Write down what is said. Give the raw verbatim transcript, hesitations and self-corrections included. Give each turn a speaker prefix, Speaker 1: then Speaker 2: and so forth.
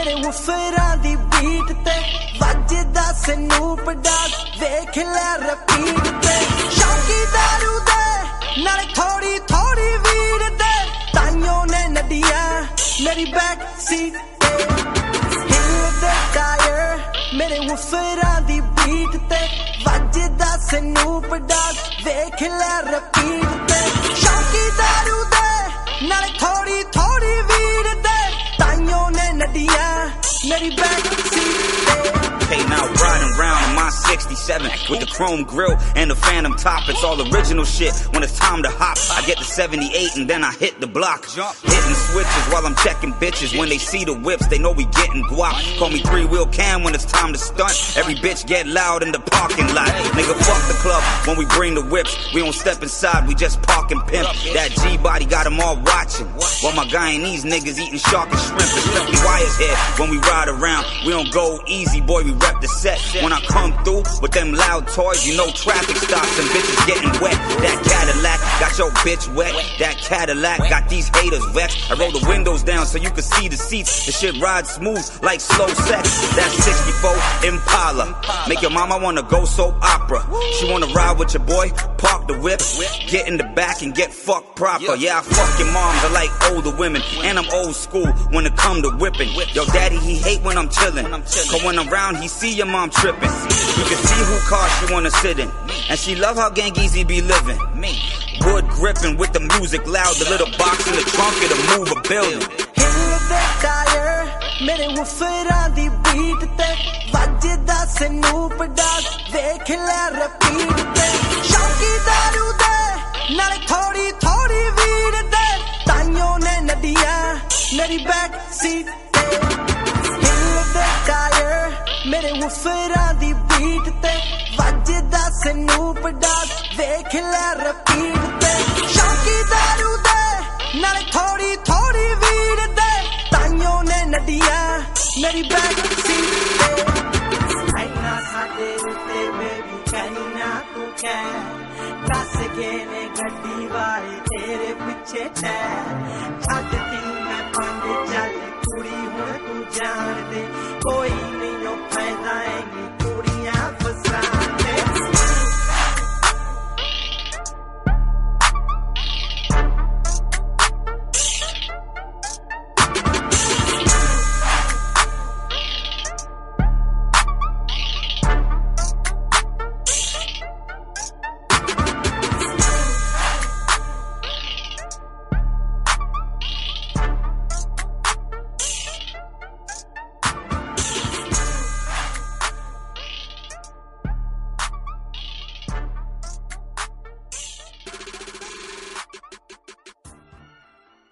Speaker 1: मेरे वुफरां दी बीट ते वजदा Snoop Dogg देख ले रिपीट ते शौकी दारू दे नाले थोड़ी थोड़ी वीर दे ताइयों ने नदियां मेरी बैक सीट ते हिल दे टायर मेरे वुफरां दी बीट ते वजदा स्नूप डॉग देख ले रिपीट ते शौकी दारू दे नाले थोड़ी थोड़ी वीर दे ताइयों ने नदियां मेरी बैक सीट ते
Speaker 2: Hey, now riding round in my sixty-seven with the chrome grille and the phantom top. It's all original shit. When it's time to hop, I get the seventy-eight and then I hit the block. Hitting switches while I'm checking bitches. When they see the whips, they know we getting guap. Call me three-wheel cam when it's time to stunt. Every bitch get loud in the parking lot. Nigga, fuck the club when we bring the whips. We don't step inside, we just park and pimp. That G-body got them all watching. While my Guyanese niggas eating shark and shrimp. Especially wires here when we ride around. We don't go easy, boy, we rep the set. When I come through with them loud toys, you know traffic stops and bitches getting wet. That Cadillac got your bitch wet. That Cadillac got these haters vexed. I roll the windows down so you can see the seats. The shit rides smooth like slow sex. That sixty-four Impala make your mama wanna go soap opera. She wanna ride with your boy, park the whip, get in the back and get fucked proper. Yeah, I fuck your moms, I like older women, and I'm old school when it come to whipping. Yo, daddy, he hate when I'm chillin', cause when I'm round, he see your mom tripping. You can see who car she wanna sit in, and she love how Gang Easy be living. Wood gripping with the music loud, the little box in the trunk, it'll move a building.
Speaker 1: Hill the tire, मेरे वुफरां दी beat ते वजदा Snoop Dogg देख ले repeat ते शौकी दारू दे नाले थोड़ी थोड़ी वीर दे ताइयों ने नदियां मेरी बैक सीट ते हिल the tire मेरे वुफरां दी बीट ते वजदा स्नूप डॉग देख ले रिपीट ते शौकी दारू दे नाले थोड़ी थोड़ी वीर दे ताइयों ने नदियां मेरी बैक सीट ते आईना साडे उत्ते बेबी कहनी ना तू कह दस के ने गड्डी वाले तेरे पीछे